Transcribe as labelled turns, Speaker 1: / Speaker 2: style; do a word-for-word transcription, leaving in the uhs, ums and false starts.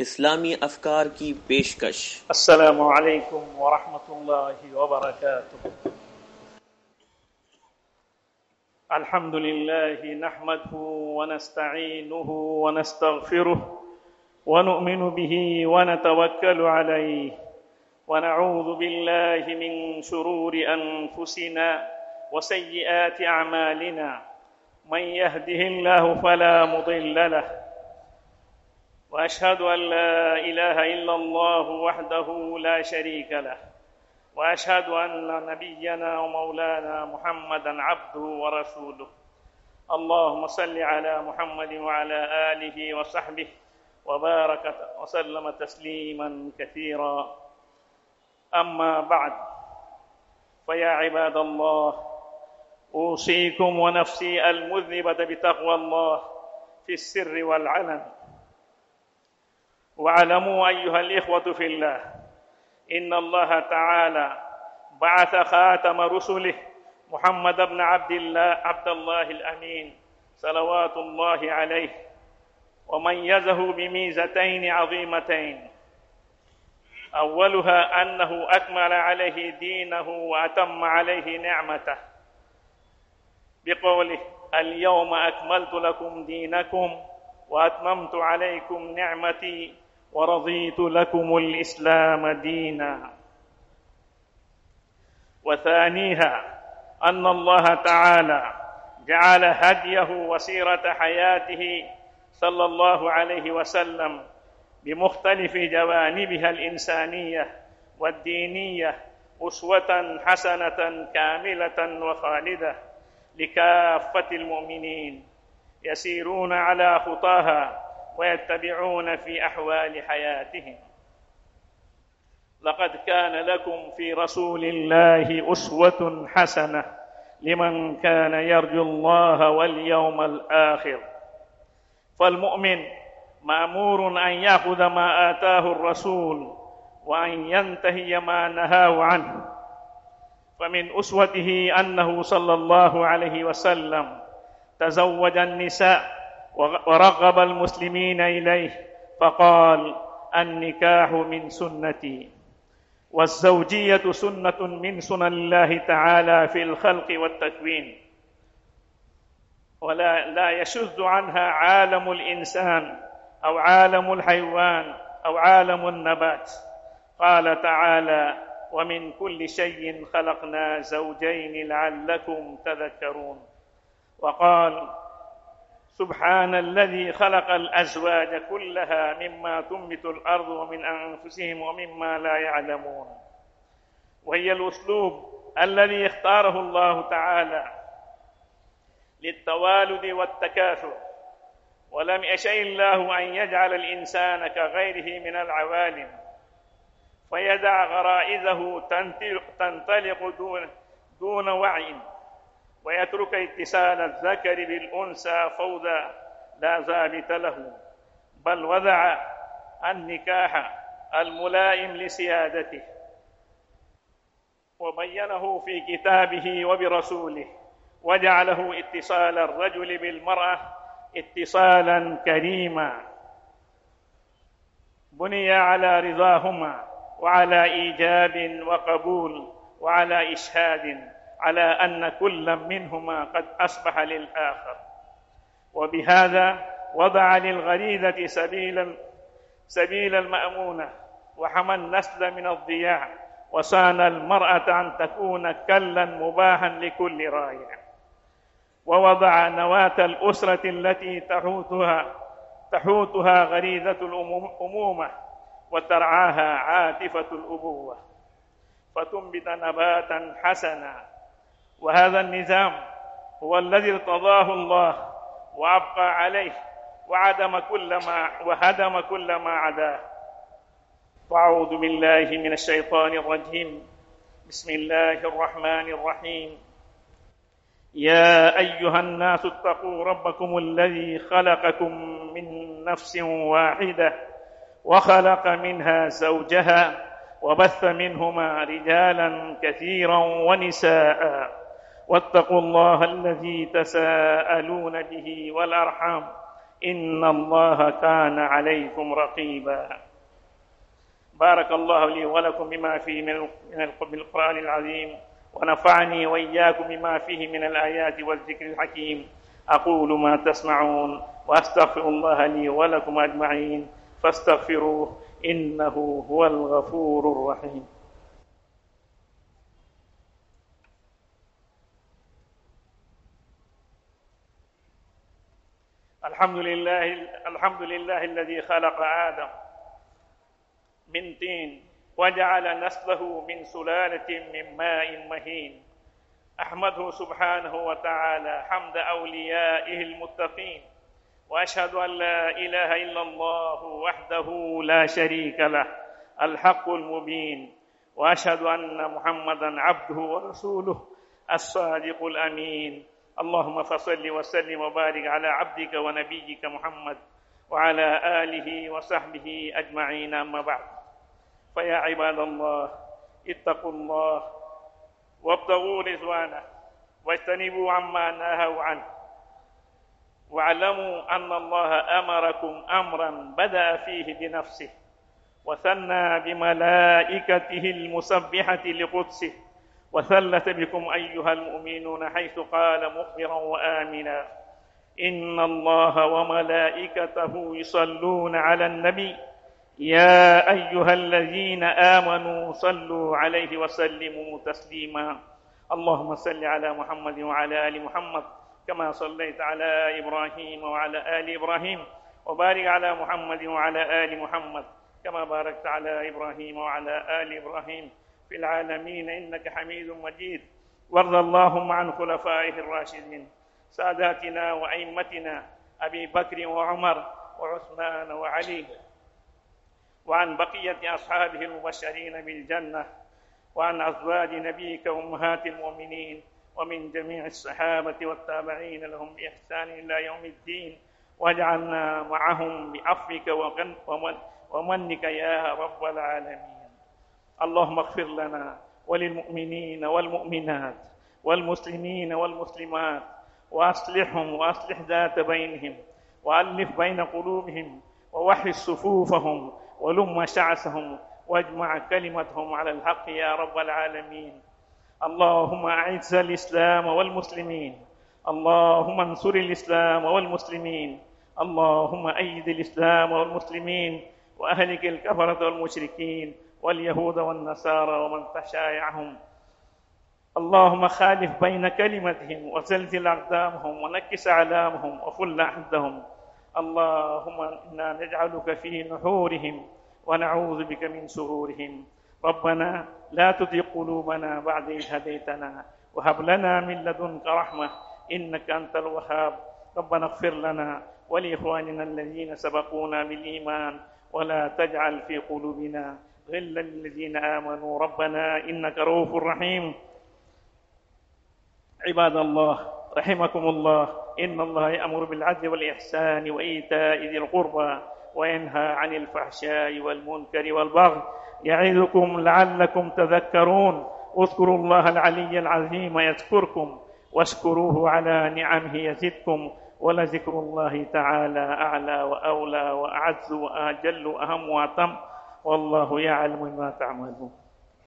Speaker 1: इस्लामी अफकार की पेशकश।
Speaker 2: अस्सलामु अलैकुम व रहमतुल्लाहि व बरकातुहू। अल्हम्दुलिल्लाहि नहमदुहू व नस्तईनुहु व नस्तगफिरुह व नु'मिनु बिही व नतवक्कलु अलैहि व नऊज़ु बिल्लाहि मिन शुरूरि अनफुसिना व सय्यिआति अअमालिना मन यहदिहिल्लाहु फला मुदिल्ल लहु وأشهد أن لا إله إلا الله وحده لا شريك له وأشهد أن نبينا ومولانا محمدا عبده ورسوله اللهم صل على محمد وعلى آله وصحبه وبارك وسلم تسليما كثيرا. أما بعد، فيا عباد الله، أوصيكم ونفسي المذنبة بتقوى الله في السر والعلن. واعلموا أيها الإخوة في الله إن الله تعالى بعث خاتم رسله محمد بن عبد الله عبد الله الأمين صلوات الله عليه وميزه بميزتين عظيمتين. أولها أنه أكمل عليه دينه وأتم عليه نعمته بقوله: اليوم أكملت لكم دينكم وأتممت عليكم نعمتي ورضيت لكم الإسلام دينا. وثانيها أن الله تعالى جعل هديه وسيرة حياته صلى الله عليه وسلم بمختلف جوانبها الإنسانية والدينية أسوة حسنة كاملة وخالدة لكافة المؤمنين يسيرون على خطاها ويتبعون في أحوال حياتهم. لقد كان لكم في رسول الله أسوة حسنة لمن كان يرجو الله واليوم الآخر. فالمؤمن مأمور أن يأخذ ما آتاه الرسول وأن ينتهي ما نهاه عنه. فمن أسوته أنه صلى الله عليه وسلم تزوج النساء ورغب المسلمين إليه فقال: النكاح من سنتي. والزوجية سنة من سنن الله تعالى في الخلق والتكوين، ولا لا يشذ عنها عالم الإنسان أو عالم الحيوان أو عالم النبات. قال تعالى: ومن كل شيء خلقنا زوجين لعلكم تذكرون. وقال: سبحان الذي خلق الأزواج كلها مما تنبت الأرض ومن أنفسهم ومما لا يعلمون. وهي الأسلوب الذي اختاره الله تعالى للتوالد والتكاثر، ولم يشأ الله أن يجعل الإنسان كغيره من العوالم فيدع غرائزه تنطلق دون, دون وعي ويترك اتصال الذكر بالأنثى فوضى لا ضابط له، بل وضع النكاح الملائم لسيادته وبينه في كتابه وبرسوله، وجعله اتصال الرجل بالمرأة اتصالا كريما بني على رضاهما وعلى إيجاب وقبول وعلى إشهاد على أن كل منهما قد أصبح للآخر. وبهذا وضع للغريزة سبيل سبيل المأمونة وحمى النسل من الضياع وصان المرأة أن تكون كلا مباحا لكل رايع. ووضع نواة الأسرة التي تحوطها تحوطها غريزة الأمومة وترعاها عاطفة الأبوة فتنبت نباتا حسنا. وهذا النظام هو الذي ارتضاه الله وأبقى عليه وعدم كل ما وهدم كل ما عداه. وأعوذ بالله من الشيطان الرجيم. بسم الله الرحمن الرحيم. يا أيها الناس اتقوا ربكم الذي خلقكم من نفس واحدة وخلق منها زوجها وبث منهما رجالا كثيرا ونساء واتقوا الله الذي تساءلون به والأرحام إن الله كان عليكم رقيبا. بارك الله لي ولكم بما فيه من القرآن العظيم، ونفعني وإياكم بما فيه من الآيات والذكر الحكيم. أقول ما تسمعون وأستغفر الله لي ولكم أجمعين فاستغفروه إنه هو الغفور الرحيم. الحمد لله الحمد لله الذي خلق آدم من طين وجعل نسله من سلالة من ماء مهين. أحمده سبحانه وتعالى حمد أوليائه المتقين، وأشهد أن لا إله إلا الله وحده لا شريك له الحق المبين، وأشهد أن محمدا عبده ورسوله الصادق الأمين. اللهم فصل وسلم وبارك على عبدك ونبيك محمد وعلى آله وصحبه أجمعين، أما بعد. فيا عباد الله، اتقوا الله وابتغوا رضوانه واجتنبوا عما نهوا عنه، واعلموا أن الله أمركم أمرا بدأ فيه بنفسه وثنى بملائكته المسبحة لقدسه، وثلث بكم أيها المؤمنون حيث قال مخبرا وآمنا: إن الله وملائكته يصلون على النبي يا أيها الذين آمنوا صلوا عليه وسلموا تسليما. اللهم صل على محمد وعلى آل محمد كما صليت على إبراهيم وعلى آل إبراهيم، وبارك على محمد وعلى آل محمد كما باركت على إبراهيم وعلى آل إبراهيم في العالمين إنك حميد مجيد. وارض اللهم عن خلفائه الراشدين ساداتنا وأئمتنا أبي بكر وعمر وعثمان وعلي، وعن بقية أصحابه المبشرين بالجنة، وعن أزواج نبيك أمهات المؤمنين، ومن جميع الصحابة والتابعين لهم بإحسان إلى يوم الدين، واجعلنا معهم بعفوك ومنك يا رب العالمين. اللهم اغفر لنا وللمؤمنين والمؤمنات والمسلمين والمسلمات، وأصلحهم وأصلح ذات بينهم، وألف بين قلوبهم، ووحد صفوفهم، ولم شعثهم، واجمع كلمتهم على الحق يا رب العالمين. اللهم أعز الإسلام والمسلمين، اللهم انصر الإسلام والمسلمين، اللهم أيد الإسلام والمسلمين، وأهلك الكفرة والمشركين واليهود والنصارى ومن تشايعهم. اللهم خالف بين كلمتهم وزلزل أقدامهم ونكس أعلامهم وفل عهدهم. اللهم إنا نجعلك في نحورهم ونعوذ بك من شرورهم. ربنا لا تزغ قلوبنا بعد إذ هديتنا وهب لنا من لدنك رحمة إنك أنت الوهاب. ربنا اغفر لنا ولإخواننا الذين سبقونا بالإيمان ولا تجعل في قلوبنا غلا للذين آمنوا ربنا إنك رؤوف رحيم. عباد الله رحمكم الله، إن الله يأمر بالعدل والإحسان وإيتاء ذي القربى وينهى عن الفحشاء والمنكر والبغي يعظكم لعلكم تذكرون. اذكروا الله العلي العظيم يذكركم، واشكروه على نعمه يزدكم، ولذكر الله تعالى أعلى وأولى وأعز وأجل وأهم وأتم، والله يعلم ما تعملون.